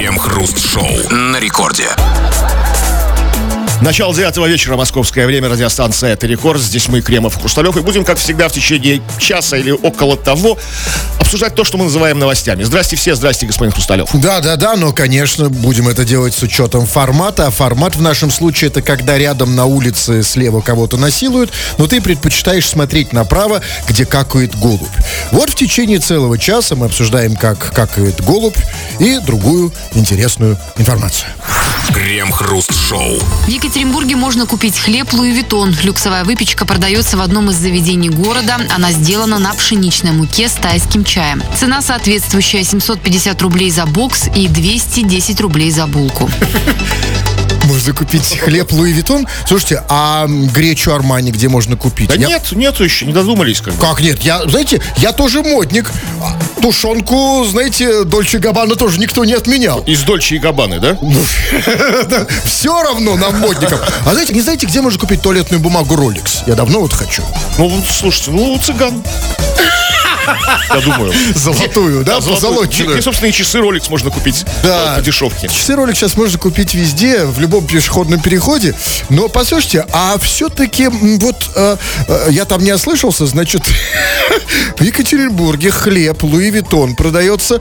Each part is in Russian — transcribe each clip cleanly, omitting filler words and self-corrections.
Крем-хруст-шоу на рекорде. Начало 9 вечера, московское время, радиостанция «Это Рекорд». Здесь мы, Кремов и Хрусталев, и будем, как всегда, в течение часа или около того обсуждать то, что мы называем новостями. Здрасте все, здрасте, господин Хрусталев. Да, но, конечно, будем это делать с учетом формата. А формат в нашем случае — это когда рядом на улице слева кого-то насилуют, но ты предпочитаешь смотреть направо, где какает голубь. Вот в течение целого часа мы обсуждаем, как какает голубь, и другую интересную информацию. Крем-хруст-шоу. В Екатеринбурге можно купить хлеб Луи Виттон. Люксовая выпечка продается в одном из заведений города. Она сделана на пшеничной муке с тайским чаем. Цена соответствующая: 750 рублей за бокс и 210 рублей за булку. Можно купить хлеб Луи Виттон. Слушайте, а гречу Армани где можно купить? Да нету еще, не додумались. Как нет? Я тоже модник. Тушенку, знаете, Дольче Габбана тоже никто не отменял. Из Дольче и Габбаны, да? Все равно нам, модникам. А знаете, не знаете, где можно купить туалетную бумагу Rolex? Я давно вот хочу. Ну, слушайте, у цыган. Я думаю. Золотую, да? Позолоченную. Где, собственно, и часы Rolex можно купить по дешевке. Часы Rolex сейчас можно купить везде, в любом пешеходном переходе. Но, послушайте, а все-таки, я там не ослышался, значит, в Екатеринбурге хлеб Луи Виттон продается.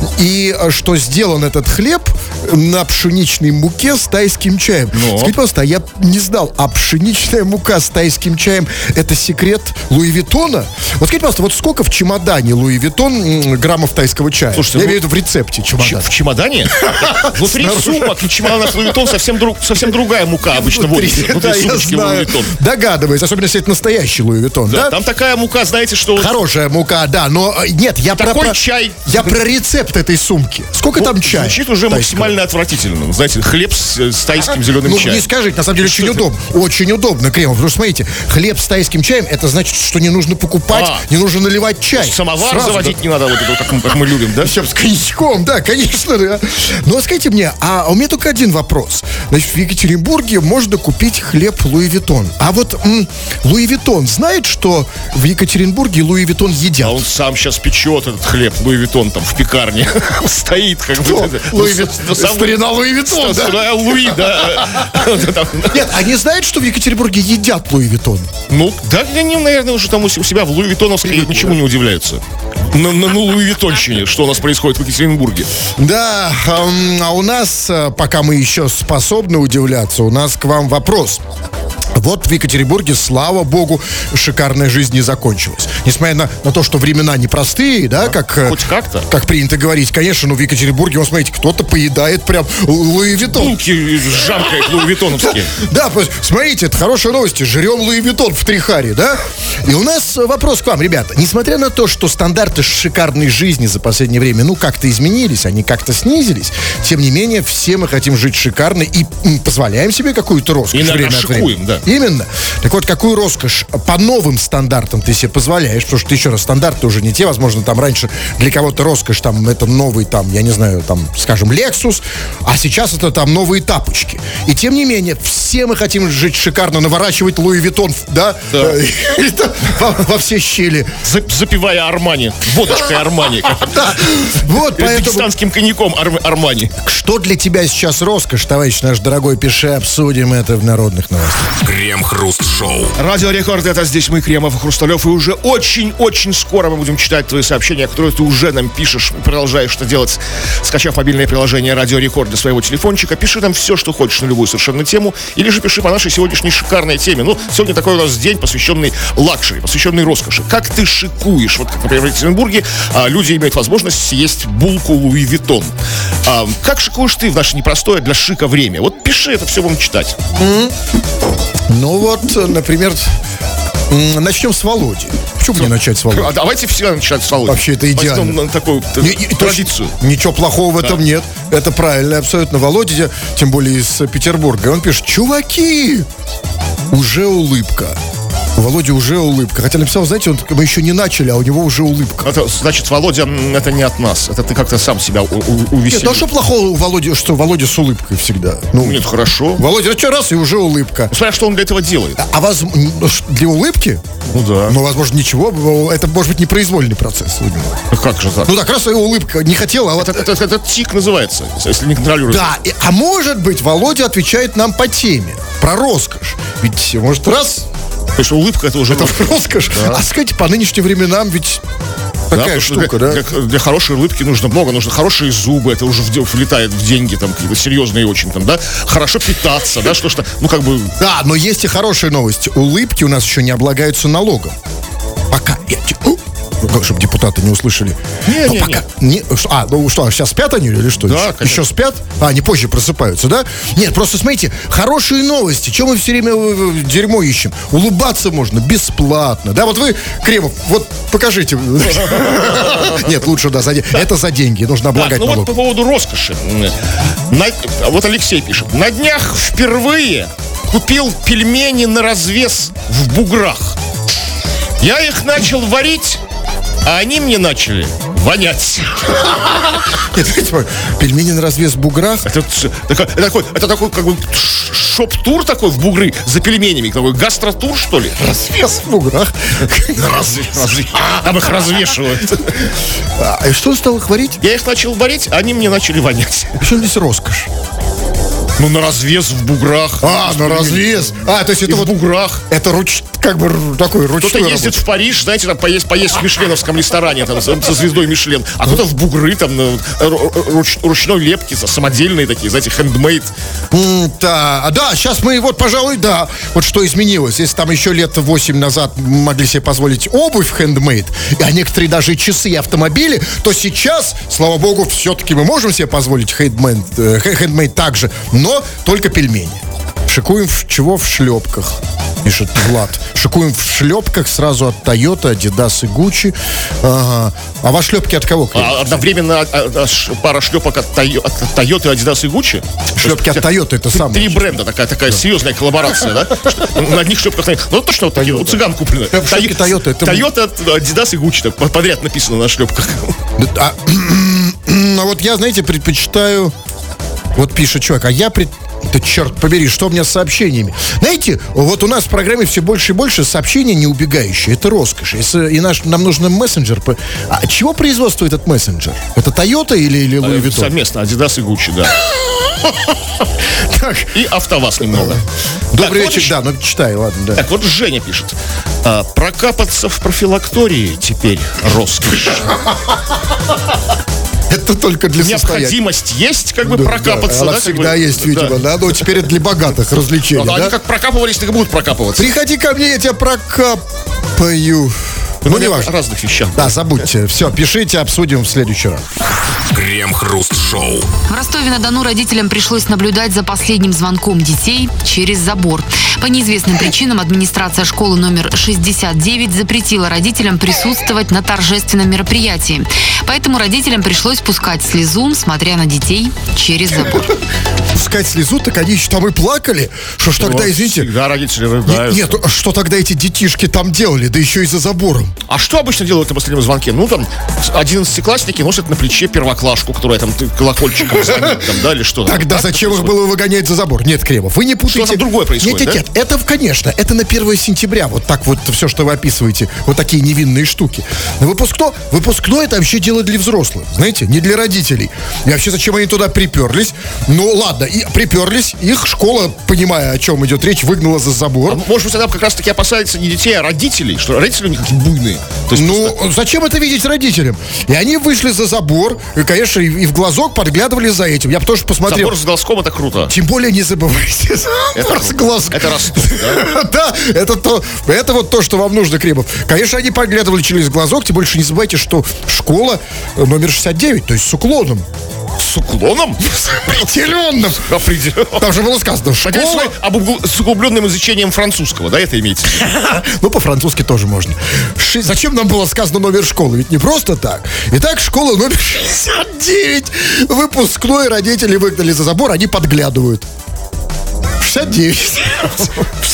И что сделан этот хлеб на пшеничной муке с тайским чаем. Скажите, пожалуйста, я не знал, а пшеничная мука с тайским чаем — это секрет Луи Виттона? Вот скажите, пожалуйста, вот сколько в чемодане Луи Виттон граммов тайского чая? Слушайте, я имею в виду в рецепте чемодана. В чемодане? Внутри сумок и чемоданов Луи Виттон совсем другая мука обычно водится. Да, я знаю. Догадываюсь, особенно если это настоящий Луи Виттон, да? Там такая мука, знаете, что... Хорошая мука, да, но нет, я такой чай. Я про рецепт этой сумки. Сколько там чая? Звучит уже максимально отвратительно. Знаете, хлеб с тайским зеленым чаем. Ну, не скажите, на самом деле очень удобно. Очень удобно, Кремов. Потому что, смотрите, хлеб с тайским чаем — это значит, что не нужно покупать, не нужно наливать чай. Самовар сразу заводить не надо, вот это, как мы любим, да? Причем с коньячком, да, конечно, да. Но скажите мне, а у меня только один вопрос. Значит, в Екатеринбурге можно купить хлеб Луи Виттон. А вот Луи Виттон знает, что в Екатеринбурге Луи Виттон едят? А он сам сейчас печет этот хлеб Луи Виттон там в пекарне. Стоит как бы. Старина Луи Виттон, да? Старина Луи, да. Нет, они знают, что в Екатеринбурге едят Луи Виттон? Ну, да, они, наверное, уже там у себя в Луи Виттоновской ничему не удивляются. На Луи Виттонщине, что у нас происходит в Екатеринбурге. Да, а у нас, пока мы еще способны удивляться, у нас к вам вопрос. Вот в Екатеринбурге, слава богу, шикарная жизнь не закончилась. Несмотря на то, что времена непростые, да, хоть как-то. Как принято говорить, конечно, но в Екатеринбурге, вот смотрите, кто-то поедает прям Луи Виттон. Булки жаркают Луи Виттоновские. Да, смотрите, это хорошая новость. Жрем Луи Виттон в Трихаре, да? И у нас вопрос к вам, ребята. Несмотря на то, что стандарты шикарной жизни за последнее время, как-то изменились, они как-то снизились, тем не менее, все мы хотим жить шикарно и позволяем себе какую-то роскошь. И время от времени. Да. Именно. Так вот, какую роскошь по новым стандартам ты себе позволяешь? Потому что, еще раз, стандарты уже не те. Возможно, там раньше для кого-то роскошь, там, это новый, там, я не знаю, там, скажем, Lexus, а сейчас это там новые тапочки. И тем не менее, все мы хотим жить шикарно, наворачивать Луи Виттон, да? Во все щели. Запивая Армани. Водочкой Армани. Вот, поэтому... Пакистанским коньяком Армани. Что для тебя сейчас роскошь, товарищ наш дорогой? Пиши, обсудим это в народных новостях. Крем-хруст-шоу. Радио Рекорд, это здесь мы, Кремов и Хрусталев. И уже очень-очень скоро мы будем читать твои сообщения, которые ты уже нам пишешь. Продолжаешь это делать, скачав мобильное приложение Радио Рекорд для своего телефончика. Пиши там все, что хочешь, на любую совершенно тему. Или же пиши по нашей сегодняшней шикарной теме. Сегодня такой у нас день, посвященный лакшери, посвященный роскоши. Как ты шикуешь? Вот как, например, в Екатеринбурге люди имеют возможность съесть булку Луи Виттон. Как шикуешь ты в наше непростое для шика время? Вот пиши, это все будем читать. Ну вот, например, начнем с Володи. Почему бы не начать с Володи? Давайте всегда начать с Володи. Вообще это идеально. На такую традицию. Ничего плохого в этом нет. Это правильно, абсолютно. Володя, тем более из Петербурга, он пишет: чуваки, уже улыбка. У Володи уже улыбка. Хотя написал, знаете, мы еще не начали, а у него уже улыбка. Это, значит, Володя, это не от нас. Это ты как-то сам себя увеселил. Нет, ну а что плохого у Володи, что Володя с улыбкой всегда? Нет, хорошо. Володя, ну что, раз, и уже улыбка. Смотря, что он для этого делает. А для улыбки? Ну да. Ну, возможно, ничего. Это может быть непроизвольный процесс у него. Как же так? Ну так, раз и улыбка не хотела, а вот Это тик называется, если не контролируешь. Да, а может быть, Володя отвечает нам по теме. Про роскошь. Ведь, может, раз... То есть улыбка это уже роскошь. Да. А сказать, по нынешним временам ведь такая штука, да? Для хорошей улыбки нужно много. Нужно хорошие зубы, это уже влетает в деньги, там, какие-то серьезные очень, там, да? Хорошо питаться, да, что, ну, как бы... Да, но есть и хорошие новости. Улыбки у нас еще не облагаются налогом. Пока. Как, чтобы депутаты не услышали. Сейчас спят они или что? Да, еще спят? Они позже просыпаются, да? Нет, просто смотрите, хорошие новости. Чего мы все время дерьмо ищем? Улыбаться можно бесплатно. Да, вот вы, Кремов, вот покажите. Нет, лучше, да, это за деньги. Нужно облагать налог. Ну вот по поводу роскоши. Вот Алексей пишет. На днях впервые купил пельмени на развес в буграх. Я их начал варить, а они мне начали вонять. Пельмени на развес в буграх? Это такой как бы шоп-тур такой в бугры за пельменями. Такой гастротур, что ли? Развес в буграх? Там их развешивают. А что он стал их варить? Я их начал варить, а они мне начали вонять. Почему здесь роскошь? Ну, на развес в буграх. На развес. То есть это вот в буграх. Это как бы такой ручной. Кто-то ездит в Париж, знаете, там поесть в мишленовском ресторане, там, со звездой Мишлен. А кто-то в бугры, там, ручной лепки, самодельные такие, знаете, хендмейд. Да, сейчас мы, пожалуй, да. Вот что изменилось. Если там еще лет 8 назад могли себе позволить обувь хендмейд, а некоторые даже и часы, и автомобили, то сейчас, слава богу, все-таки мы можем себе позволить хендмейд также, но только пельмени. Шикуем в шлепках, пишет Влад. Шикуем в шлепках сразу от Toyota, Adidas и Gucci. Ага. А ваши шлепки от кого? Одновременно пара шлепок от Toyota, Adidas и Gucci? Шлепки от Toyota это самое. 3 бренда, такая серьезная коллаборация, да? На одних шлепках. Ну точно вот такие, у цыган куплены. Шлепки Toyota. Toyota, Adidas и Gucci подряд написано на шлепках. А вот я, знаете, предпочитаю... Вот пишет человек, Да черт побери, что у меня с сообщениями? Знаете, вот у нас в программе все больше и больше сообщений не убегающие. Это роскошь. Нам нужен мессенджер. А чего производства этот мессенджер? Это Toyota или Louis Vuitton? Совместно, Adidas и Gucci, да. И АвтоВАЗ немного. Добрый вечер, да, ну читай, ладно, да. Так, вот Женя пишет. Прокапаться в профилактории теперь роскошь. Это только для необходимость есть, как бы прокапаться. Она всегда есть, видимо, да. Но теперь это для богатых развлечений. Они как прокапывались, так и будут прокапываться. Приходи ко мне, я тебя прокапаю. Ну, не важно. О разных вещах. Да, забудьте. Все, пишите, обсудим в следующий раз. Крем-хруст-шоу. В Ростове-на-Дону родителям пришлось наблюдать за последним звонком детей через забор. По неизвестным причинам администрация школы номер 69 запретила родителям присутствовать на торжественном мероприятии. Поэтому родителям пришлось пускать слезу, смотря на детей через забор. Пускать слезу? Так они еще там и плакали? Что ж тогда, извините... Всегда родители рыдают. Нет, что тогда эти детишки там делали? Да еще и за забором. А что обычно делают на последнем звонке? Ну, там, 11-классники носят на плече первоклашку, которая там колокольчиком звонит, там, да, или что? Тогда зачем их было выгонять за забор? Нет, Кремов, вы не путайте. Что там другое происходит, Нет, это, конечно, это на 1 сентября. Вот так вот все, что вы описываете. Вот такие невинные штуки. Но выпускной это вообще дело для взрослых. Знаете, не для родителей. И вообще, зачем они туда приперлись? Ну, ладно, и приперлись. Их школа, понимая, о чем идет речь, выгнала за забор. Может быть, она как раз-таки опасается не детей, а родителей. Что родители у них какие-то буйные. То есть просто... зачем это видеть родителям? И они вышли за забор, и, конечно, и в глазок подглядывали за этим. Я бы тоже посмотрел. Забор с глазком — это круто. Тем более не забывайте. Это с глазком. Это Ростов, да? Да, это вот то, что вам нужно, Кремов. Конечно, они подглядывали через глазок, тем больше не забывайте, что школа номер 69, то есть с уклоном. С уклоном? Определенным. Там же было сказано, школа... С углубленным изучением французского, да, это имеется в виду? Ну, по-французски тоже можно. Зачем нам было сказано номер школы? Ведь не просто так. Итак, школа номер 69. Выпускной, родители выгнали за забор, они подглядывают. 69.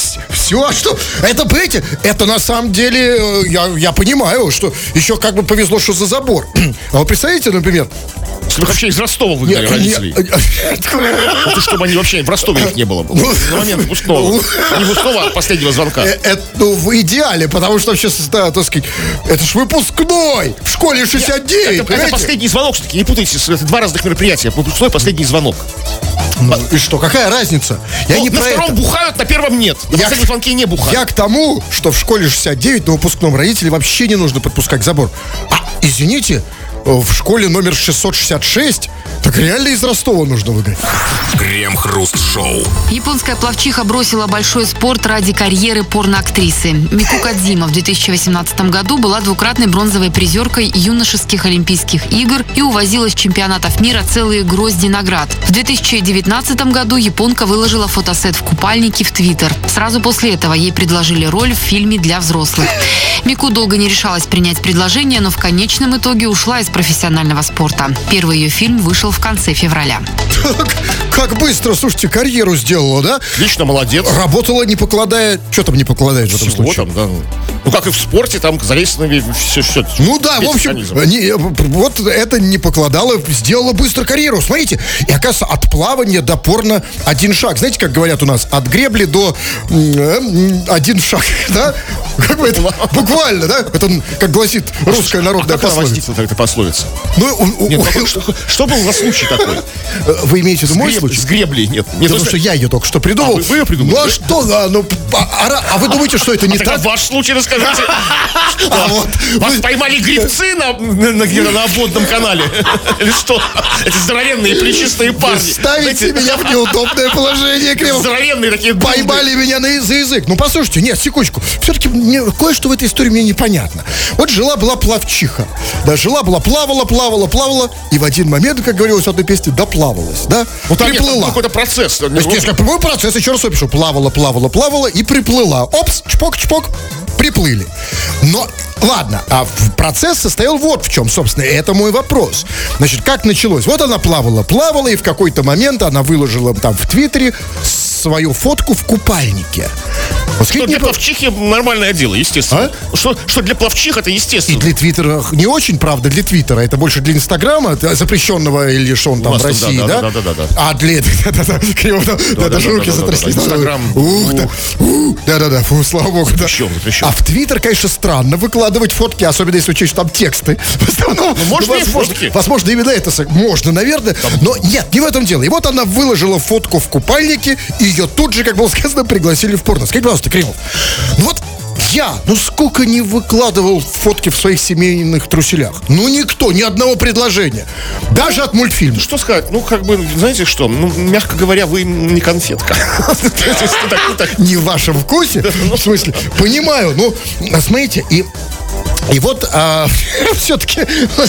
все, что... Это, понимаете, это на самом деле, я понимаю, что еще как бы повезло, что за забор. А вы представляете, например... Чтобы вообще из Ростова выгнали родителей. Это чтобы они вообще в Ростове их не было. На момент выпускного. Не выпускного, а последнего звонка. Ну, в идеале, потому что вообще, да, так сказать, это ж выпускной в школе 69. Это последний звонок, все-таки не путайте, это два разных мероприятия. Выпускной, последний звонок. Ну, и что, какая разница? Я не на про втором это. бухают, на первом нет. На последнем звонке не бухают. Я к тому, что в школе 69 на выпускном родителей вообще не нужно подпускать к забору. Извините, в школе номер 666 так реально из Ростова нужно выгнать. Крем-хруст-шоу. Японская пловчиха бросила большой спорт ради карьеры порноактрисы. Мику Кадзима в 2018 году была двукратной бронзовой призеркой юношеских Олимпийских игр и увозила с чемпионатов мира целые грозди наград. В 2019 году японка выложила фотосет в купальнике в Твиттер. Сразу после этого ей предложили роль в фильме для взрослых. Мику долго не решалась принять предложение, но в конечном итоге ушла из профессионального спорта. Первый ее фильм вышел в конце февраля. Как быстро, слушайте, карьеру сделала, да? Лично молодец. Работала, не покладая... Что там не покладает в этом Всего случае? там, да. Ну, как и в спорте, там залезть на все. Ну да, в общем, вот это не покладала, сделала быстро карьеру. Смотрите, и оказывается, от плавания до порно один шаг. Знаете, как говорят у нас, от гребли до один шаг, да? Как бы это буквально, да? Это, как гласит русская народная пословица. Это пословица. Что был за случай такой? Вы имеете в виду мой случай? С греблей нет. Потому что я ее только что придумал. Вы ее придумали? Ну а что? А вы думаете, что это не так? Ваш случай расскажите. Вас поймали гребцы на обводном канале? Или что? Эти здоровенные плечистые парни. Ставите меня в неудобное положение, Кремов. Здоровенные такие. Поймали меня за язык. Ну, послушайте, нет, секундочку. Все-таки кое-что в этой истории мне непонятно. Вот жила-была пловчиха. Да, жила-была, плавала. И в один момент, как говорилось в одной песне, доплавалась, да? Вот там приплыла. какой-то процесс. Естественно, какой процесс, еще раз опишу. Плавала и приплыла. Опс, чпок, приплыли. Но, ладно, а процесс состоял вот в чем, собственно, это мой вопрос. Значит, как началось? Вот она плавала, и в какой-то момент она выложила там в Твиттере свою фотку в купальнике. Вот, что для пловчихи нормальное дело, естественно. Что для пловчих это естественно. И для Твиттера не очень, правда, для Твиттера. Это больше для Инстаграма, запрещенного или что он там в России, да? Да. А для... Даже руки затряслись. Инстаграм. Да. Фу, слава богу. Запрещен. А в Твиттер, конечно, странно выкладывать фотки, особенно если учесть, что там тексты. Можно и фотки. Возможно, именно это можно, наверное. Но нет, не в этом дело. И вот она выложила фотку в купальнике, и ее тут же, как было сказано, пригласили в порно. Скажите, пожалуйста, Кремов, вот сколько не выкладывал фотки в своих семейных труселях? Ну, никто, ни одного предложения. Даже от мультфильма. Что сказать? Знаете что? Мягко говоря, вы не конфетка. Не в вашем вкусе? В смысле, понимаю. Смотрите, и вот все-таки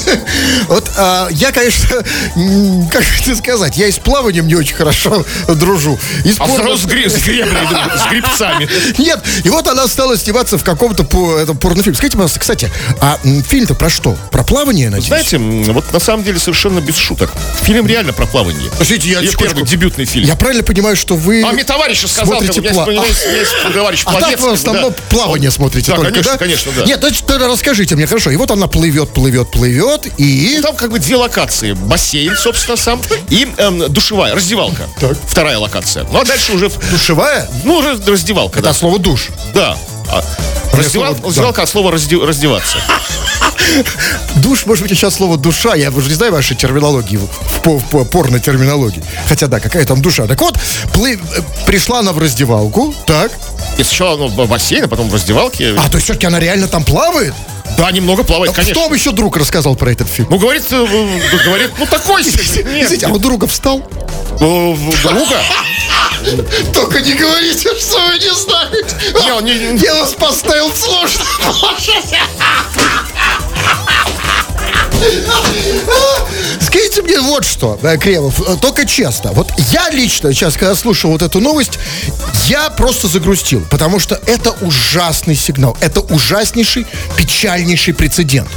я, конечно, как это сказать, я и с плаванием не очень хорошо дружу. С греблей, с гребцами. Нет, и вот она стала сниматься в каком-то порнофильме. Скажите, пожалуйста, кстати, а фильм-то про что? Про плавание, надеюсь? Знаете, вот на самом деле совершенно без шуток. Фильм реально про плавание. Слушайте, я первый дебютный фильм. Я правильно понимаю, что вы мне товарищ сказал, смотрите у меня есть товарищ пловец. А так вы в основном плавание смотрите только, да? Конечно, да. Нет, значит, тогда расскажите мне, хорошо. И вот она плывет, и... Там две локации. Бассейн, собственно, сам, и душевая, раздевалка. Так. Вторая локация. Ну, а дальше уже... Душевая? Уже раздевалка, да. Это слово душ. Да. Раздевалка, от слова раздеваться. Душ, может быть, сейчас слово душа. Я уже не знаю вашей терминологии, в порно-терминологии. Хотя, да, какая там душа. Так вот, пришла она в раздевалку, так. И сначала в бассейн, а потом в раздевалке. То есть все-таки она реально там плавает? Да, немного плавает, конечно. Что вам еще друг рассказал про этот фильм? Говорит, такой себе. Извините, а у друга встал? Друга? Только не говорите, что вы не знаете. Я вас поставил сложно. Скажите мне вот что, Кремов, только честно. Вот я лично сейчас, когда слушал вот эту новость, я просто загрустил, потому что это ужасный сигнал. Это ужаснейший, печальнейший прецедент.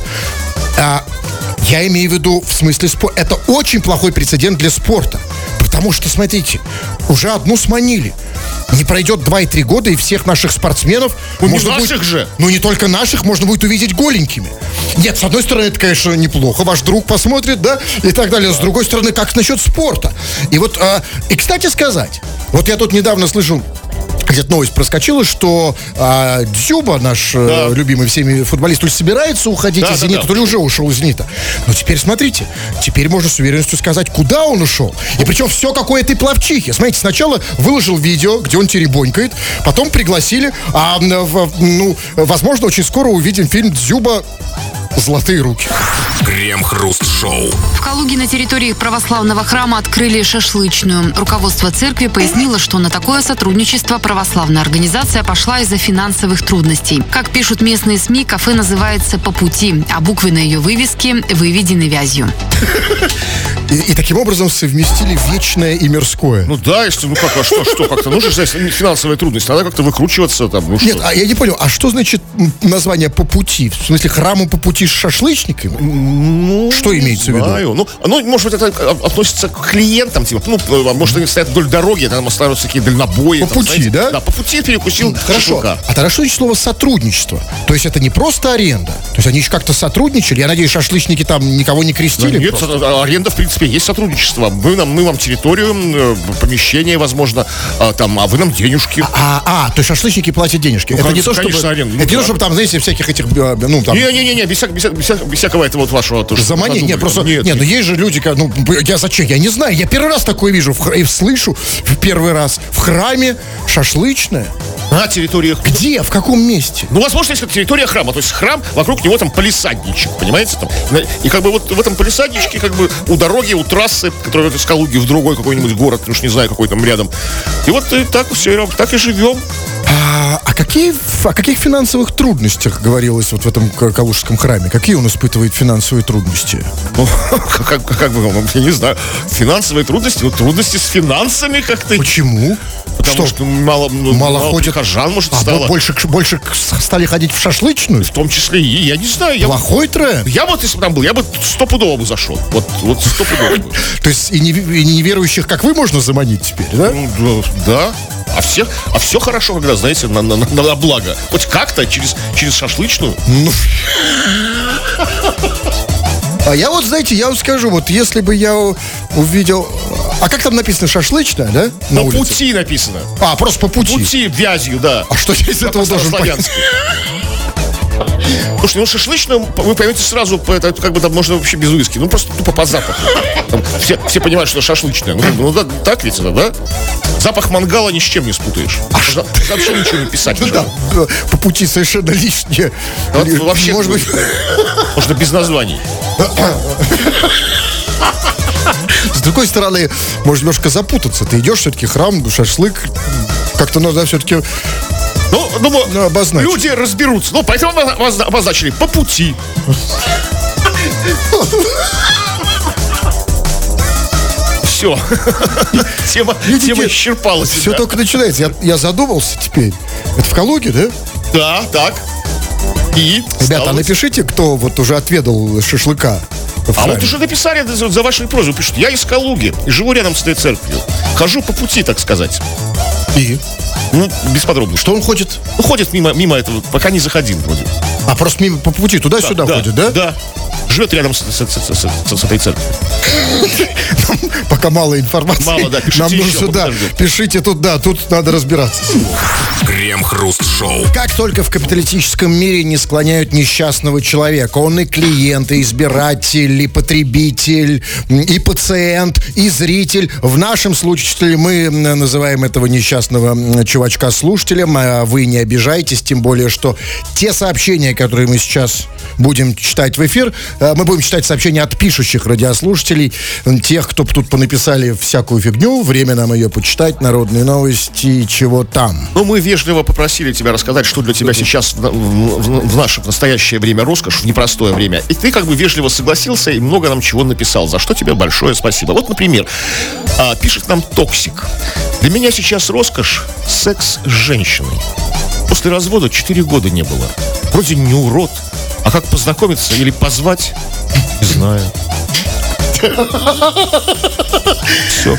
Я имею в виду в смысле спорта. Это очень плохой прецедент для спорта. Потому что, смотрите, уже одну сманили. Не пройдет 2-3 года, и всех наших спортсменов... Ну, не наших же. Ну, не только наших, можно будет увидеть голенькими. Нет, с одной стороны, это, конечно, неплохо. Ваш друг посмотрит, да, и так далее. С другой стороны, как насчет спорта? И вот, и, кстати сказать, вот я тут недавно слышал, где-то новость проскочила, что Дзюба, наш любимый всеми футболист, то ли собирается уходить из «Зенита», то ли уже ушел из «Зенита». Но теперь смотрите, теперь можно с уверенностью сказать, куда он ушел. И причем все как у этой пловчихи. Смотрите, сначала выложил видео, где он теребонькает, потом пригласили, возможно, очень скоро увидим фильм «Дзюба. Золотые руки». Крем-хруст-шоу. В Калуге на территории православного храма открыли шашлычную. Руководство церкви пояснило, что на такое сотрудничество православная организация пошла из-за финансовых трудностей. Как пишут местные СМИ, кафе называется «По пути», а буквы на ее вывеске выведены вязью. И таким образом совместили вечное и мирское. Ну да, если, что как-то, ну же финансовая трудность, надо как-то выкручиваться там, ну Нет, что. я не понял, а что значит название «По пути»? В смысле, храму по пути с шашлычниками? Ну, что имеется в виду? Ну, может быть, это относится к клиентам, типа, может, они стоят вдоль дороги, там остаются такие дальнобои. По пути, да? Да, по пути перекусил шашлыка. А тогда что значит слово «сотрудничество»? То есть это не просто аренда? То есть они еще как-то сотрудничали? Я надеюсь, шашлычники там никого не крестили? Нет, аренда, в принципе, есть сотрудничество. Мы вам территорию, помещение, возможно, а вы нам денежки. То есть шашлычники платят денежки. Это не то, чтобы... аренда. Это не то, чтобы там, знаете, всяких этих... Не-не-не, без всякого этого вот вашего... Заманить? Нет, просто... Нет, но есть же люди, я зачем? Я не знаю, я первый раз такое вижу и слышу в первый раз. В храме шашлычная. На территориях. Где? В каком месте? Ну, возможно, если это территория храма. То есть храм, вокруг него там палисадничек, понимаете? Там. И как бы вот в этом палисадничке, как бы у дороги, у трассы, которая из Калуги в другой какой-нибудь город, уж не знаю, какой там рядом. И вот так все, так и живем. О каких финансовых трудностях говорилось вот в этом калужском храме? Какие он испытывает финансовые трудности? Ну, как бы, я не знаю. Финансовые трудности? Вот трудности с финансами как-то. Почему? Потому что мало ходит прихожан, может, стало. Больше стали ходить в шашлычную? В том числе и, я не знаю. Плохой тренд? Я вот, если бы там был, я бы стопудово бы зашел. Вот стопудово бы. То есть и неверующих, как вы, можно заманить теперь, да? Ну, да. А все хорошо, когда, знаете, на благо. Хоть как-то через шашлычную. А я вот, знаете, я вам скажу, вот если бы я увидел... А как там написано, шашлычная, да? По пути написано. Просто по пути. По пути, вязью, да. А что я из этого должен понять? Слушайте, шашлычную вы поймете сразу, это как бы там можно вообще без виски. Ну, просто тупо по запаху. Там все понимают, что шашлычная. Да, так ведь это, да? Запах мангала ни с чем не спутаешь. Вообще ничего не писать. Да, по пути совершенно лишнее. Вообще, может быть, можно без названий. С другой стороны, может немножко запутаться. Ты идешь, все-таки храм, шашлык. Как-то надо все-таки... Ну, думаю, люди разберутся. Ну, поэтому обозначили по пути. Все. Тема исчерпалась. Все только начинается. Я задумался теперь. Это в Калуге, да? Да, так. И? Ребята, напишите, кто вот уже отведал шашлыка. А вот уже написали за вашей просьбой. Пишут, я из Калуги и живу рядом с этой церковью. Хожу по пути, так сказать. И? Ну, без подробностей. Что он ходит? Ну, ходит мимо этого, пока не заходил вроде. Просто мимо по пути туда-сюда ходит, да? Да. Живет рядом с этой церковью. Пока мало информации. Мало, да, пишите нам еще, нужно, пишите тут надо разбираться. Крем-хруст-шоу. Как только в капиталистическом мире не склоняют несчастного человека, он и клиент, и избиратель, и потребитель, и пациент, и зритель. В нашем случае мы называем этого несчастного чувачка слушателем, а вы не обижайтесь, тем более, что те сообщения, которые мы сейчас будем читать в эфир, мы будем читать сообщения от пишущих радиослушателей, тех, кто тут понаписали всякую фигню, время нам ее почитать, народные новости, чего там. Ну, мы вежливо попросили тебя рассказать, что для тебя сейчас в наше настоящее время роскошь, в непростое время. И ты как бы вежливо согласился и много нам чего написал, за что тебе большое спасибо. Вот, например, пишет нам Токсик. Для меня сейчас роскошь секс с женщиной. После развода 4 года не было. Вроде не урод. А как познакомиться или позвать, не знаю. Все.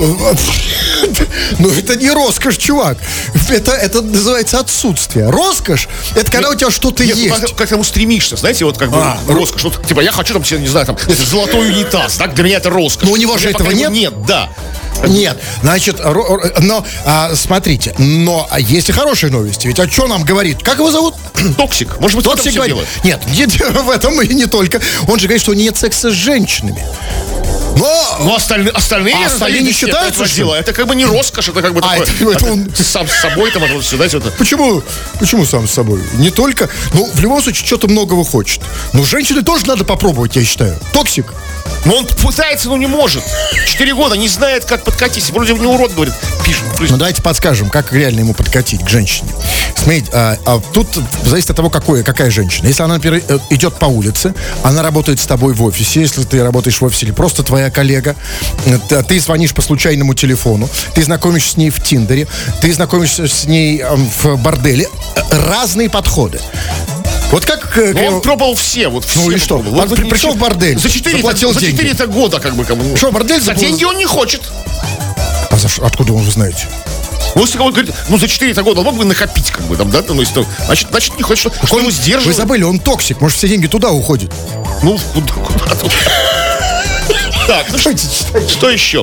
Ну, это не роскошь, чувак. Это называется отсутствие. Роскошь — это когда у тебя что-то Нет, есть. как к этому стремишься, знаете, вот как бы роскошь. Вот, типа, я хочу там, не знаю, там, золотой унитаз, так? Для меня это роскошь. Но у него же этого нет. Нет, да. Нет, значит, но смотрите, но есть и хорошие новости. Ведь что нам говорит? Как его зовут? Токсик. Может быть, в этом Токсик все говорит. дело. Нет, в этом и не только. Он же говорит, что нет секса с женщинами. Но остальные не считаются, что ли? Это как бы не роскошь, это как бы такое. это он сам с собой там, это сюда, сюда. Почему сам с собой? Не только. Ну, в любом случае, что-то многого хочет. Но женщины тоже надо попробовать, я считаю. Токсик. Но он пытается, но не может. 4 года, не знает, как подкатить. Вроде не урод, говорит, пишет. Ну, давайте подскажем, как реально ему подкатить к женщине. Смотрите, тут зависит от того, какая женщина. Если она, например, идет по улице, она работает с тобой в офисе, если ты работаешь в офисе или просто твоя коллега, ты звонишь по случайному телефону, ты знакомишься с ней в Тиндере, ты знакомишься с ней в борделе. Разные подходы. Вот как... Он пробовал все, вот все. Ну и что? Вот, Он пришел в бордель, заплатил деньги. За 4 года как бы кому. Что, бордель за деньги он не хочет. А откуда вы знаете? Ну, если он говорит, за 4 года он мог бы накопить, как бы, там, да, ну, если, значит, не хочет, что его сдерживает. Вы забыли, он токсик, может, все деньги туда уходят. Ну, куда тут? Так, ну что еще?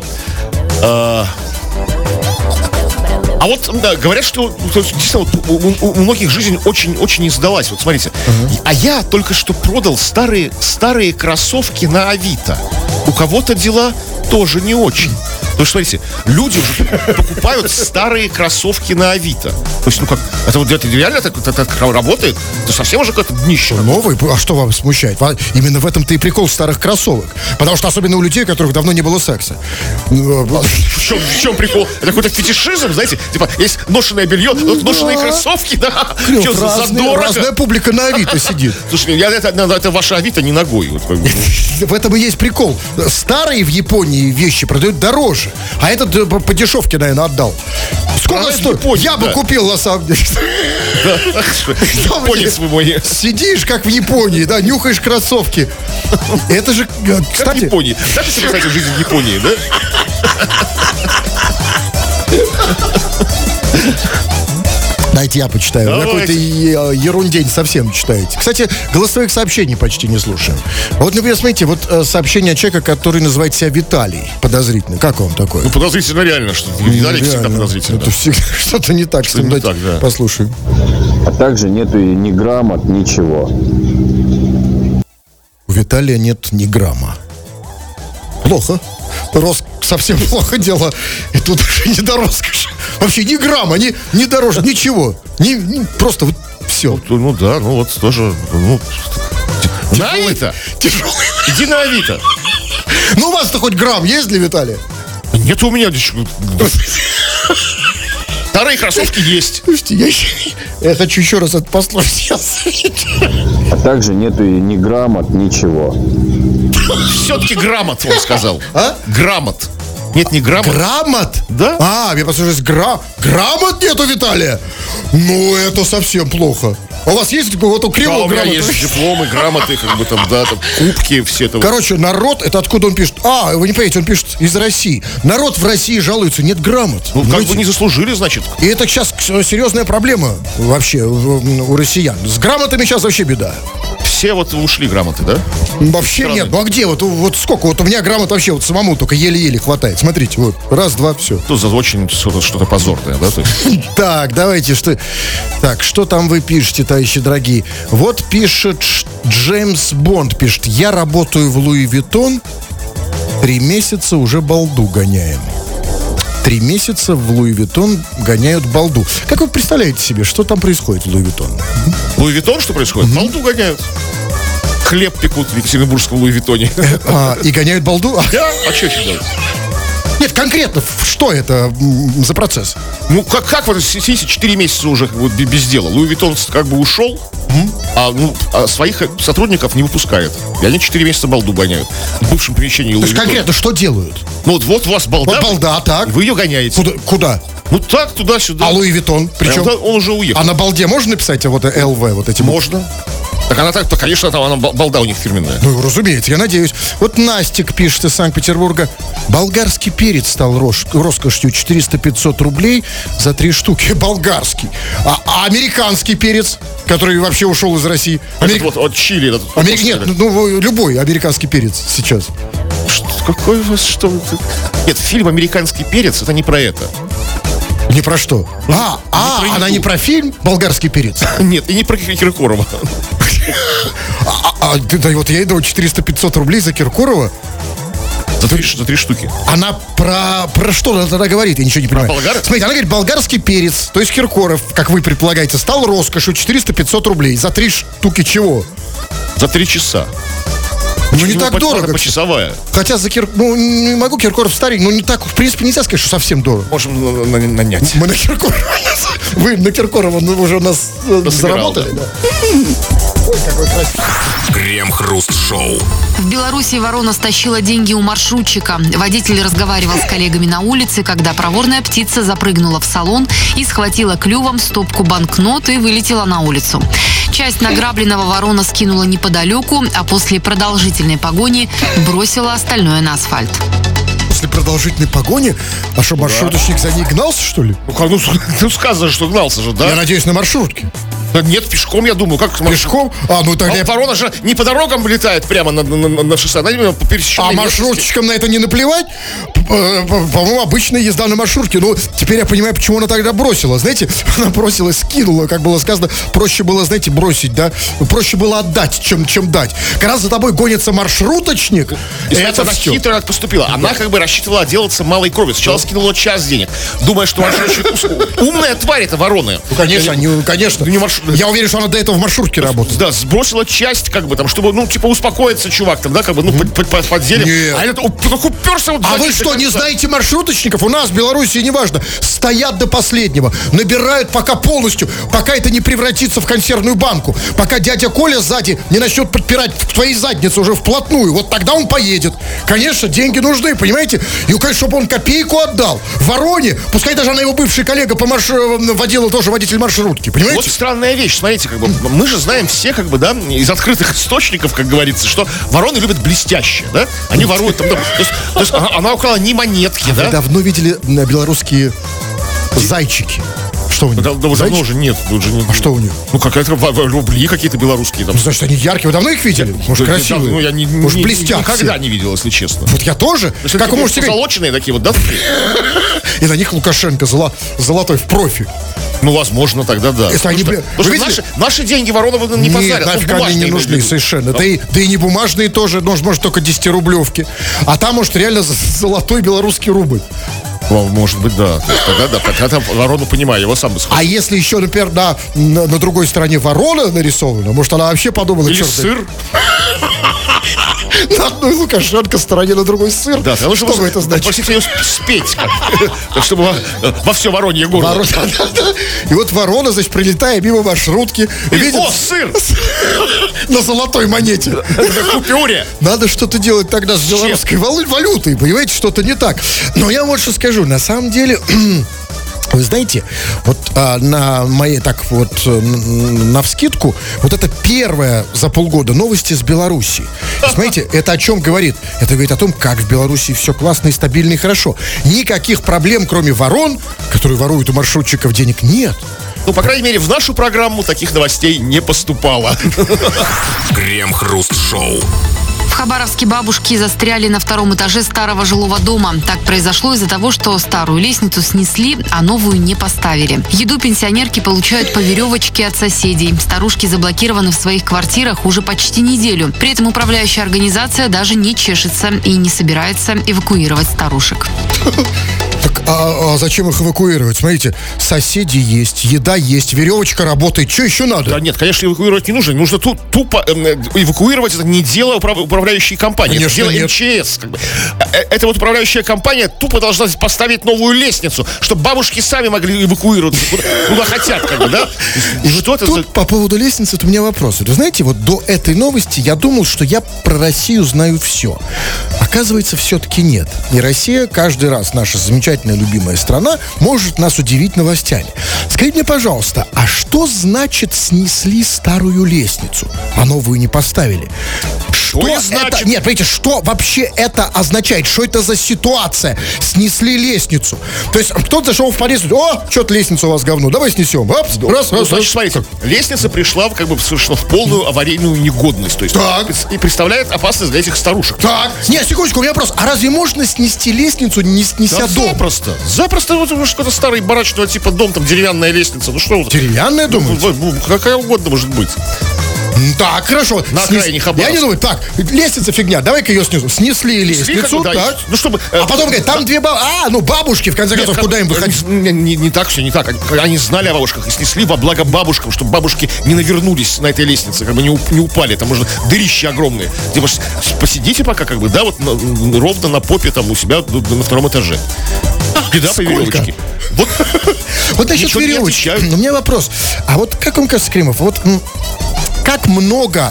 А вот, да, говорят, что действительно у многих жизнь очень не сдалась. Вот смотрите. А я только что продал старые кроссовки на Авито. У кого-то дела тоже не очень. То есть, смотрите, люди уже покупают старые кроссовки на Авито. То есть, это вот это реально так работает? Это совсем уже какое-то днище. Новый? А что вам смущает? Именно в этом-то и прикол старых кроссовок. Потому что особенно у людей, у которых давно не было секса. В чем прикол? Это какой-то фетишизм, знаете? Типа, есть ношеное белье, ношеные кроссовки, да? Разная публика на Авито сидит. Слушай, это ваше Авито не ногой. В этом и есть прикол. Старые в Японии вещи продают дороже. А этот по дешевке, наверное, отдал. Сколько стоит? Я бы купил, на самом деле. Японец вы мой. Сидишь, как в Японии, да, нюхаешь кроссовки. Это же, кстати... Как в Японии. Знаете, что кстати, жизнь в Японии, да? Дайте я почитаю. Какой-то ерундень совсем читаете. Кстати, голосовых сообщений почти не слушаем. Вот, например, смотрите, вот сообщение человека, который называет себя Виталий. Подозрительно. Как он такой? Ну, подозрительно реально, что Виталий всегда подозрительно. Это всегда что-то не так. Что-то не так, да. Послушаем. А также нету ни грамот, ничего. У Виталия нет ни грамма. Плохо. Совсем плохо дело. И тут уже не до роскоши. Вообще ни грамма, ни дороже, ничего. Просто вот все. Ну да, ну вот тоже. На Авито. Тяжелый. Иди на Авито. Ну у вас-то хоть грамм есть для Виталия? Нет у меня ничего. Старые кроссовки есть. Слушайте, я хочу еще раз это послушать. А также нету ни грамот, ничего. Все-таки грамот, он сказал. А? Грамот. Нет, не грамот. Грамот? Да? Мне послушать, грамот нету, Виталия? Ну, это совсем плохо. А у вас есть вот у кривого у меня грамоты? есть дипломы, грамоты, как бы там, да, там, кубки, все это. Короче, народ, это откуда он пишет? Вы не понимаете, он пишет из России. Народ в России жалуется, нет грамот. Ну, как бы не заслужили, значит. И это сейчас серьезная проблема вообще у россиян. С грамотами сейчас вообще беда. Все вот ушли грамоты, да? Вообще страны. Нет. Ну а где? Вот сколько? Вот у меня грамот вообще вот самому только еле-еле хватает. Смотрите, вот. Раз, два, все. Тут за очень что-то позорное, да? Так, давайте, что там вы пишете, товарищи дорогие? Вот пишет Джеймс Бонд, пишет: я работаю в Луи Виттон, 3 месяца уже балду гоняем. 3 месяца в Луи Виттон гоняют балду. Как вы представляете себе, что там происходит в Луи Виттон? Луи Виттон что происходит? Балду гоняют. Хлеб пекут в Екатеринбургском Луи Виттоне. И гоняют балду? Да, а что еще делать? Нет, конкретно, что это за процесс? Ну, как вы сидите 4 месяца уже как бы без дела? Луи Виттон как бы ушел, а своих сотрудников не выпускает. И они 4 месяца балду гоняют. В бывшем помещении Луи Виттона. Конкретно что делают? Ну, вот у вас балда. Вот балда, так. Вы ее гоняете. Куда? Ну, так, туда-сюда. А Луи Виттон? Причем он уже уехал. А на балде можно написать вот ЛВ, вот эти? Можно. Так она так, конечно, там она балда у них фирменная. Ну, разумеется, я надеюсь. Вот Настик пишет из Санкт-Петербурга. Болгарский перец стал роскошью 400-500 рублей за 3 штуки. Болгарский. А американский перец, который вообще ушел из России? Вот чили. Нет, любой американский перец сейчас. Какой у вас, что? Нет, фильм «Американский перец» — это не про это. Не про что? Она не про фильм «Болгарский перец»? Нет, и не про Киркорова. Да вот я иду 400-500 рублей за Киркорова. За три штуки. Она про что она тогда говорит? Я ничего не понимаю. Смотрите, она говорит, болгарский перец, то есть Киркоров, как вы предполагаете, стал роскошью 400-500 рублей. За 3 штуки чего? За 3 часа. Ну, не так дорого. Почасовая. Хотя за не могу, Киркоров старый, но не так, в принципе, нельзя сказать, что совсем дорого. Можем нанять. Мы на Киркорова. Вы на Киркорова уже у нас заработали, да? Ой, какой красивый. Крем-хруст-шоу. В Беларуси ворона стащила деньги у маршрутчика. Водитель разговаривал с коллегами на улице, когда проворная птица запрыгнула в салон и схватила клювом стопку банкнот и вылетела на улицу. Часть награбленного ворона скинула неподалеку, а после продолжительной погони бросила остальное на асфальт. После продолжительной погони? А что, маршруточник за ней гнался, что ли? Ну, сказано, что гнался же, да? Я надеюсь, на маршрутке. Да нет, пешком, я думаю. Как пешком? Тогда... Ворона же не по дорогам летает прямо на шоссе, она именно по пересеченной местности. Маршрутчикам на это не наплевать? По-моему, обычная езда на маршрутке. Ну, теперь я понимаю, почему она тогда бросила. Знаете, она бросила, скинула, как было сказано. Проще было, знаете, бросить, да? Проще было отдать, чем дать. Когда за тобой гонится маршруточник, это она хитро поступила. Она как бы рассчитывала отделаться малой кровью. Сначала скинула час денег, думая, что маршрутчик... Умная тварь это ворона. Ну, конечно. Я уверен, что она до этого в маршрутке работает. Да, сбросила часть, как бы там, чтобы, успокоиться, чувак, там, да, как бы, под зелем. Нет. А это так уперся вот. А вы что, не знаете маршруточников? У нас в Беларуси, неважно, стоят до последнего, набирают пока это не превратится в консервную банку, пока дядя Коля сзади не начнет подпирать в твоей заднице уже вплотную, вот тогда он поедет. Конечно, деньги нужны, понимаете? И, конечно, чтобы он копейку отдал Вороне, пускай даже она его бывший коллега водила тоже водитель маршрутки, понимаете? Вот странная вещь, смотрите, как бы, мы же знаем все, как бы, да, из открытых источников, как говорится, что вороны любят блестящее, да? Они воруют там, то есть она украла не монетки, да? Вы давно видели белорусские зайчики? Что у них? Давно уже нет. А что у них? Ну, какая-то рубли какие-то белорусские. Там. Значит, они яркие. Вы давно их видели? Может, красивые? Может, блестят никогда все? Не видел, если честно. Вот я тоже. Как вы можете позолоченные такие вот, да? И на них Лукашенко золотой в профиль. Ну, возможно, тогда да. Наши деньги вороны не позарят. Нет, нафиг они не нужны совершенно. Да и не бумажные тоже, может, только 10-рублевки. А там, может, реально золотой белорусский рубль. Может быть, да. Тогда ворону понимаю, его сам бы схватил. А если еще, например, на другой стороне ворона нарисована, может, она вообще подумала... Или сыр. На одной Лукашенко стороне, на другой сыр. Да, что бы это значит? Просите ее спеть, чтобы во все воронье горло. И вот ворона, значит, прилетая мимо маршрутки, видит... О, сыр! На золотой монете. На купюре. Надо что-то делать тогда с белорусской валютой, понимаете, что-то не так. Но я вот что скажу, на самом деле... Вы знаете, вот на моей, навскидку, вот это первое за полгода новости с Беларуси. Смотрите, это о чем говорит? Это говорит о том, как в Беларуси все классно и стабильно и хорошо. Никаких проблем, кроме ворон, которые воруют у маршрутчиков, денег нет. Ну, по крайней мере, в нашу программу таких новостей не поступало. Крем-хруст-шоу. В Хабаровске бабушки застряли на 2-м этаже старого жилого дома. Так произошло из-за того, что старую лестницу снесли, а новую не поставили. Еду пенсионерки получают по веревочке от соседей. Старушки заблокированы в своих квартирах уже почти неделю. При этом управляющая организация даже не чешется и не собирается эвакуировать старушек. Так, а зачем их эвакуировать? Смотрите, соседи есть, еда есть, веревочка работает. Что еще надо? Да нет, конечно, эвакуировать не нужно. Нужно тупо эвакуировать. Это не дело управляющей компании. Конечно, это дело МЧС. Как бы. Эта вот управляющая компания тупо должна поставить новую лестницу, чтобы бабушки сами могли эвакуироваться куда хотят, как бы, да? И что вот тут по поводу лестницы у меня вопрос. Вы знаете, вот до этой новости я думал, что я про Россию знаю все. Оказывается, все-таки нет. И Россия каждый раз, наша замечательная замечательная любимая страна может нас удивить новостями. Скажите мне, пожалуйста, а что значит снесли старую лестницу, а новую не поставили? Что это значит? Нет, понимаете, что вообще это означает? Что это за ситуация? Снесли лестницу. То есть кто-то зашел в подъезд, что-то лестница у вас говно, давай снесем. Раз, Значит, смотрите, лестница пришла как бы совершенно в полную аварийную негодность. То есть и представляет опасность для этих старушек. Так. Нет, секундочку, у меня вопрос. А разве можно снести лестницу, не снеся дом? Запросто вот какой-то старый барачного типа дом, там деревянная лестница. Ну что? Деревянная, думаете? Какая угодно может быть. Так, хорошо. На окраине Хабаровска. Я не думаю, так, лестница фигня, давай-ка ее снизу. Снесли лестницу, да, так. Ну, чтобы, а потом говорят, там две бабушки, в конце концов, куда им выходить? Не так все, не так. Они знали о бабушках и снесли во благо бабушкам, чтобы бабушки не навернулись на этой лестнице, как бы не упали. Там можно дырища огромные. Типа, посидите пока, как бы, да, вот ровно на попе там у себя на втором этаже. Беда по веревочке. Вот насчет веревочки. У меня вопрос. А вот как вам кажется, Кремов, вот как много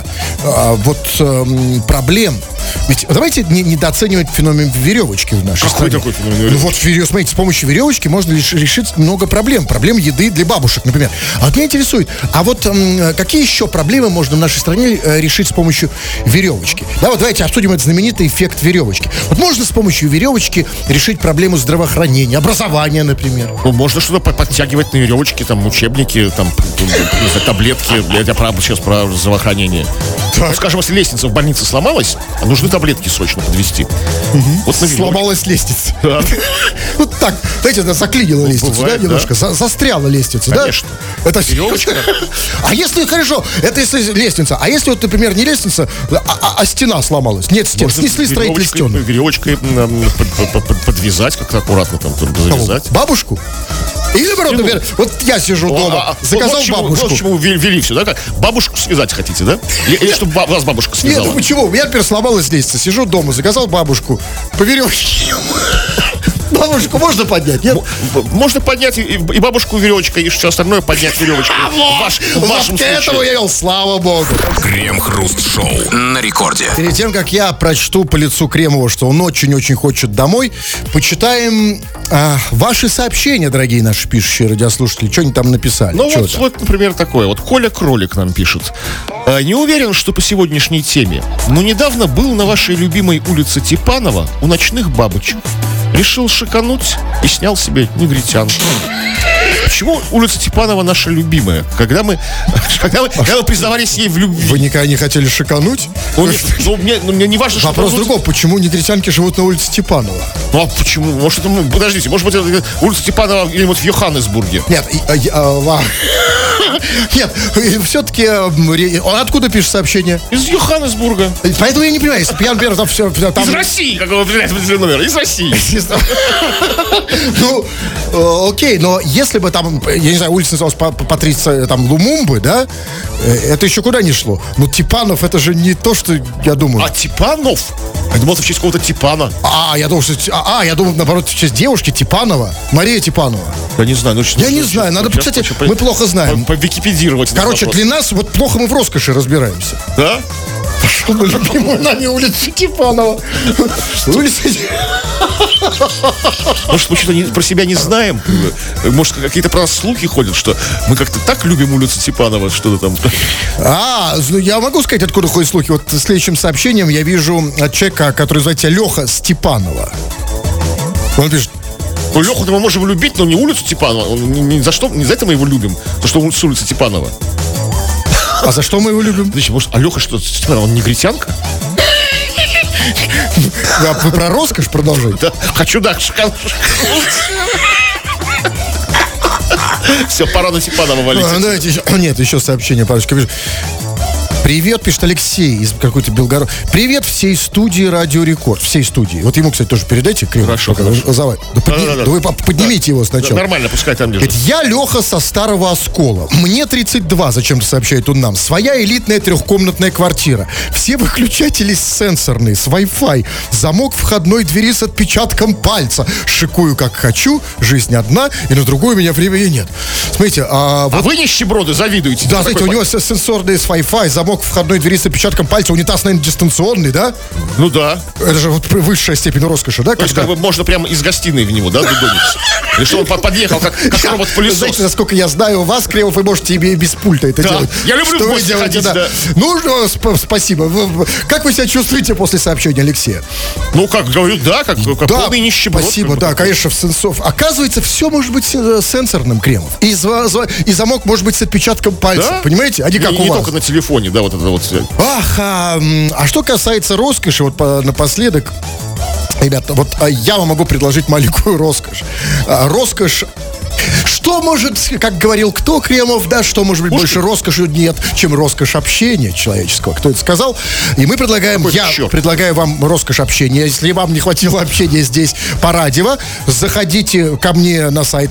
проблем. Ведь давайте не недооценивать феномен веревочки в нашей стране. Какой такой феномен веревочки? Ну вот, смотрите, с помощью веревочки можно решить много проблем. Проблем еды для бабушек, например. А вот меня интересует, а вот какие еще проблемы можно в нашей стране решить с помощью веревочки? Да, вот давайте обсудим этот знаменитый эффект веревочки. Вот можно с помощью веревочки решить проблему здравоохранения, образования, например. Ну, можно что-то подтягивать на веревочке, там, учебники, там, таблетки. Я сейчас про здравоохранение. Ну, скажем, если лестница в больнице сломалась, нужны таблетки срочно подвести. Вот сломалась лестница. Да. Вот так, знаете, заклинила лестницу, да, немножко? Застряла лестница, да? Конечно. Это веревочка. А если, хорошо, это если лестница, а если вот, например, не лестница, а стена сломалась? Нет стен, снесли строители стены. Веревочкой подвязать как-то аккуратно, там, завязать. Бабушку? Или, наоборот, например, вот я сижу дома, заказал бабушку. Вот почему ввели все, да? Бабушку связать хотите, да? Или чтобы вас бабушка связала? Нет, почему? У меня теперь сломалась лестница. Сижу дома, заказал бабушку по веревочке. Бабушку можно поднять, нет? Можно поднять и бабушку веревочкой, и все остальное поднять веревочкой. В вашем случае. Этого я вел, слава богу. Крем-хруст-шоу на рекорде. Перед тем, как я прочту по лицу Кремова, что он очень-очень хочет домой, почитаем ваши сообщения, дорогие наши пишущие радиослушатели. Что они там написали? Ну вот, например, такое. Вот Коля Кролик нам пишет. Не уверен, что по сегодняшней теме, но недавно был на вашей любимой улице Типанова у ночных бабочек. Решил шикануть и снял себе негритянку. Почему улица Типанова наша любимая? Когда мы признавались ей в любви. Вы никогда не хотели шикануть? Мне не важно, что... Вопрос другой. Почему негритянки живут на улице Типанова? Ну а почему? Может, это, подождите, может быть, это улица Типанова где-нибудь в Йоханнесбурге? Нет, нет, все-таки он откуда пишет сообщение? Из Йоханнесбурга. Поэтому я не понимаю, если бы я, например, там все... Из России, как вы определяете номер, из России. Ну, окей, но если бы там, я не знаю, улица называлась Патриция, там, Лумумбы, да, это еще куда не шло. Но Типанов, это же не то, что я думаю. А Типанов? Я думал, в честь какого-то Типана. Я думал, наоборот, в честь девушки Типанова, Мария Типанова. Я не знаю. Я не знаю, надо, кстати, мы плохо знаем. Википедировать. Короче, для нас вот плохо мы в роскоши разбираемся. Да? Пошел бы любимую нами улицу Типанова. Может, мы что-то про себя не знаем? Может, какие-то про нас слухи ходят, что мы как-то так любим улицу Типанова, что-то там... Я могу сказать, откуда ходят слухи. Вот следующим сообщением я вижу от человека, который называется Леха Степанова. Он пишет: ну, Леху-то мы можем любить, но не улицу Типанова. Не за это мы его любим, за что он с улицы Типанова. А за что мы его любим? Значит, может, Леха что, он негритянка? Вы про роскошь продолжаете? Да, хочу, да. Все, пора на Типанова валить. Нет, еще сообщение, парочка. Привет, пишет Алексей из какой-то Белгород. Привет всей студии Радио Рекорд. Всей студии. Вот ему, кстати, тоже передайте. Хорошо. Вы поднимите его сначала. Нормально, пускай там лежит. Я Леха со Старого Оскола. Мне 32, зачем-то сообщает он нам. Своя элитная трехкомнатная квартира. Все выключатели сенсорные, с Wi-Fi. Замок входной двери с отпечатком пальца. Шикую как хочу. Жизнь одна, и на другую у меня времени нет. Смотрите, вы нищеброды завидуете. Да, знаете, у него сенсорные с Wi-Fi, замок замок входной двери с отпечатком пальца, унитаз, наверное, дистанционный, да? Ну да. Это же вот высшая степень роскоши, да? То есть, как бы можно прямо из гостиной в него, да, дудониться? Или что он подъехал, как робот-пылесос? Знаете, насколько я знаю вас, Кремов, вы можете и без пульта это делать. Я люблю что в вы гости делаете, ходить, да. Ну, спасибо. Как вы себя чувствуете после сообщения Алексея? Ну, как говорю, да, как полный нищеброд. Спасибо, да, конечно, в сенсов. Оказывается, все может быть сенсорным, Кремов. И замок может быть с отпечатком пальца. Да? Понимаете? А не как у не вас. только на телефоне, да, вот это вот все. Ах, а что касается роскоши, вот напоследок, ребята, вот я вам могу предложить маленькую роскошь. Роскошь. Что может, как говорил кто, Кремов, да, что может быть больше роскоши нет, чем роскошь общения человеческого? Кто это сказал? И мы предлагаем, предлагаю вам роскошь общения. Если вам не хватило общения здесь по радио, заходите ко мне на сайт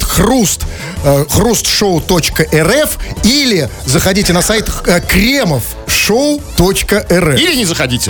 хрустшоу.рф или заходите на сайт кремовшоу.рф. Или не заходите.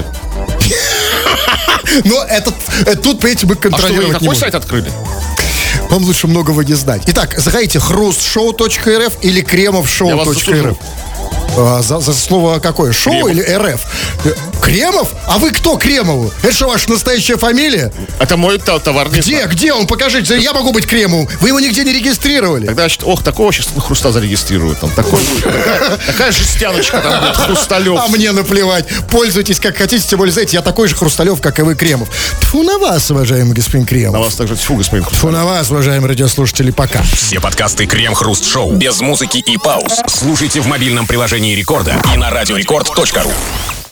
Но тут, понимаете, мы контролировать не какой будем. сайт открыли? Вам лучше многого не знать. Итак, заходите хрустшоу.рф или кремовшоу.рф. За слово какое? Шоу Кремов. или РФ? Кремов? А вы кто Кремову? Это что, ваша настоящая фамилия? Это мой товарный знак. Где он? Покажите. Я могу быть Кремовым. Вы его нигде не регистрировали. Тогда, такого сейчас Хруста зарегистрируют. Там такая жестяночка там будет, Хрусталев. А мне наплевать. Пользуйтесь как хотите. Тем более, знаете, я такой же Хрусталев, как и вы, Кремов. Тьфу на вас, уважаемый господин Кремов. На вас также тьфу, господин Тьфу на вас, уважаемые радиослушатели. Пока. Все подкасты Крем-Хруст-Шоу без музыки и пауз слушайте в мобильном приложении Рекорда и на радиорекорд.ру.